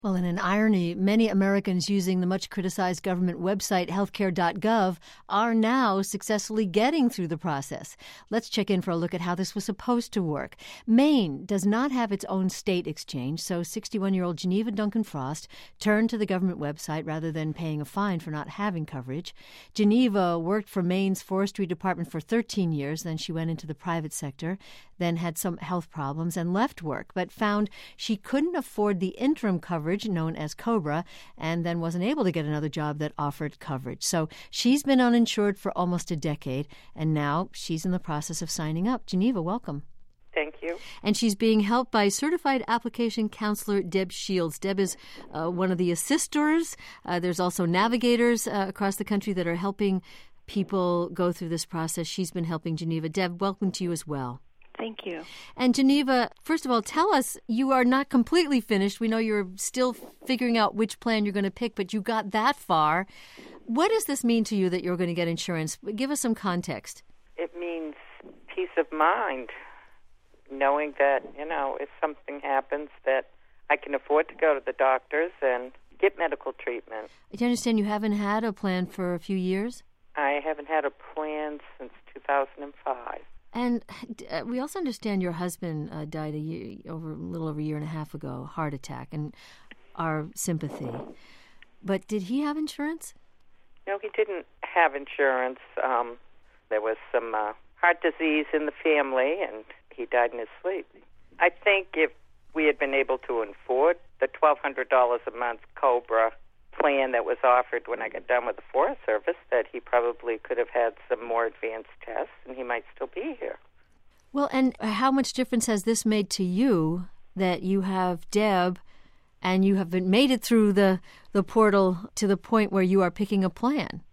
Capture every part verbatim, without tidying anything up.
Well, in an irony, many Americans using the much-criticized government website healthcare dot gov are now successfully getting through the process. Let's check in for a look at how this was supposed to work. Maine does not have its own state exchange, so sixty-one-year-old Geneva Duncan Frost turned to the government website rather than paying a fine for not having coverage. Geneva worked for Maine's forestry department for thirteen years, then she went into the private sector, then had some health problems and left work, but found she couldn't afford the interim coverage known as COBRA, and then wasn't able to get another job that offered coverage. So she's been uninsured for almost a decade, and now she's in the process of signing up. Geneva, welcome. Thank you. And she's being helped by certified application counselor Deb Shields. Deb is uh, one of the assistors. Uh, there's also navigators uh, across the country that are helping people go through this process. She's been helping Geneva. Deb, welcome to you as well. Thank you. And Geneva, first of all, tell us, you are not completely finished. We know you're still figuring out which plan you're going to pick, but you got that far. What does this mean to you that you're going to get insurance? Give us some context. It means peace of mind, knowing that, you know, if something happens, that I can afford to go to the doctors and get medical treatment. Do you understand you haven't had a plan for a few years? I haven't had a plan since two thousand five. And uh, we also understand your husband uh, died a year, over a little over a year and a half ago, heart attack, and our sympathy. But did he have insurance? No, he didn't have insurance. Um, there was some uh, heart disease in the family, and he died in his sleep. I think if we had been able to afford the twelve hundred dollars a month COBRA plan that was offered when I got done with the Forest Service, that he probably could have had some more advanced tests, and he might still be here. Well, and how much difference has this made to you that you have Deb and you have been made it through the, the portal to the point where you are picking a plan?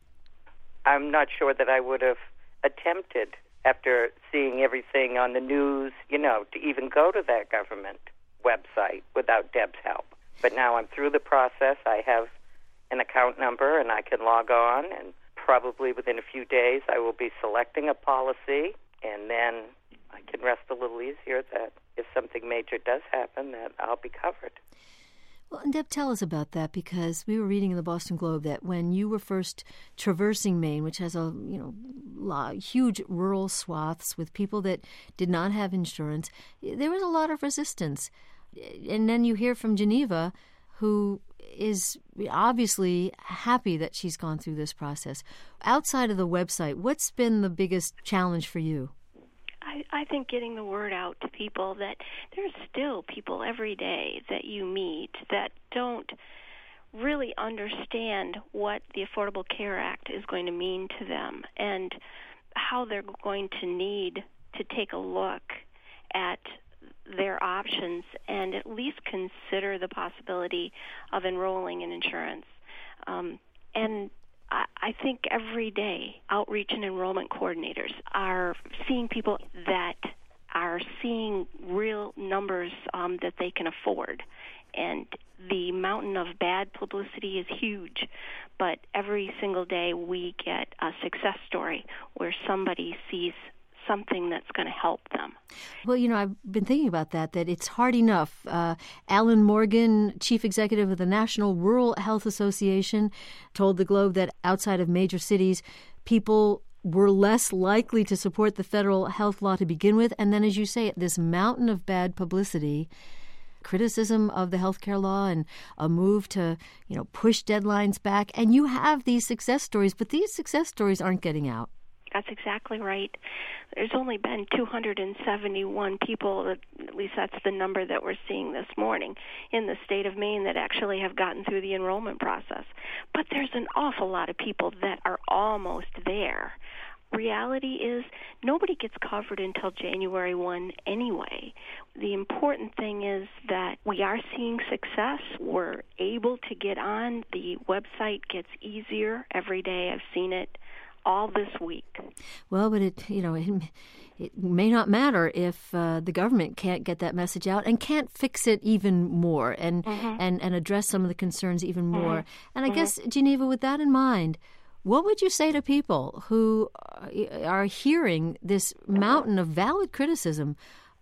I'm not sure that I would have attempted, after seeing everything on the news, you know, to even go to that government website without Deb's help. But now I'm through the process. I have an account number, and I can log on, and probably within a few days I will be selecting a policy, and then I can rest a little easier that if something major does happen, that I'll be covered. Well, and Deb, tell us about that, because we were reading in the Boston Globe that when you were first traversing Maine, which has a you know lot, huge rural swaths with people that did not have insurance, there was a lot of resistance. And then you hear from Geneva, who is obviously happy that she's gone through this process. Outside of the website, what's been the biggest challenge for you? I, I think getting the word out to people that there's still people every day that you meet that don't really understand what the Affordable Care Act is going to mean to them and how they're going to need to take a look at their options and at least consider the possibility of enrolling in insurance. Um, and I, I think every day outreach and enrollment coordinators are seeing people that are seeing real numbers um, that they can afford. And the mountain of bad publicity is huge, but every single day we get a success story where somebody sees something that's going to help them. Well, you know, I've been thinking about that, that it's hard enough. Uh, Alan Morgan, chief executive of the National Rural Health Association, told the Globe that outside of major cities, people were less likely to support the federal health law to begin with. And then, as you say, this mountain of bad publicity, criticism of the healthcare law and a move to, you know, push deadlines back. And you have these success stories, but these success stories aren't getting out. That's exactly right. There's only been two hundred seventy-one people, at least that's the number that we're seeing this morning, in the state of Maine that actually have gotten through the enrollment process. But there's an awful lot of people that are almost there. Reality is nobody gets covered until January first anyway. The important thing is that we are seeing success. We're able to get on. The website gets easier every day. I've seen it all this week. Well, but it, you know, it, it may not matter if uh, the government can't get that message out and can't fix it even more and mm-hmm. and, and address some of the concerns even more. Mm-hmm. And I mm-hmm. guess, Geneva, with that in mind, what would you say to people who are hearing this mountain of valid criticism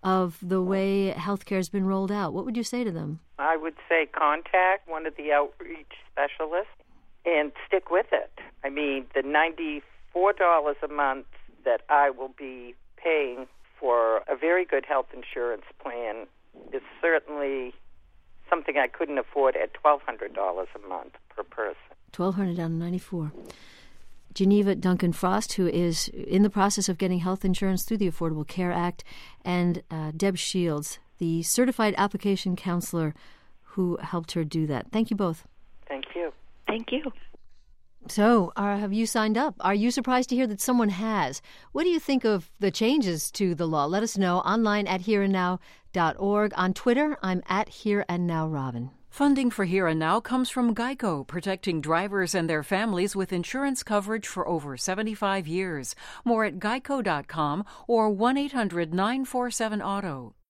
of the way healthcare has been rolled out, what would you say to them? I would say contact one of the outreach specialists and stick with it. I mean, the ninety-four dollars a month that I will be paying for a very good health insurance plan is certainly something I couldn't afford at twelve hundred dollars a month per person. twelve hundred dollars down to ninety-four dollars. Geneva Duncan Frost, who is in the process of getting health insurance through the Affordable Care Act, and uh, Deb Shields, the certified application counselor who helped her do that. Thank you both. Thank you. Thank you. So, uh, have you signed up? Are you surprised to hear that someone has? What do you think of the changes to the law? Let us know online at here and now dot org. On Twitter, I'm at Here and Now Robin. Funding for Here and Now comes from Geico, protecting drivers and their families with insurance coverage for over seventy-five years. More at geico dot com or one eight hundred nine four seven auto.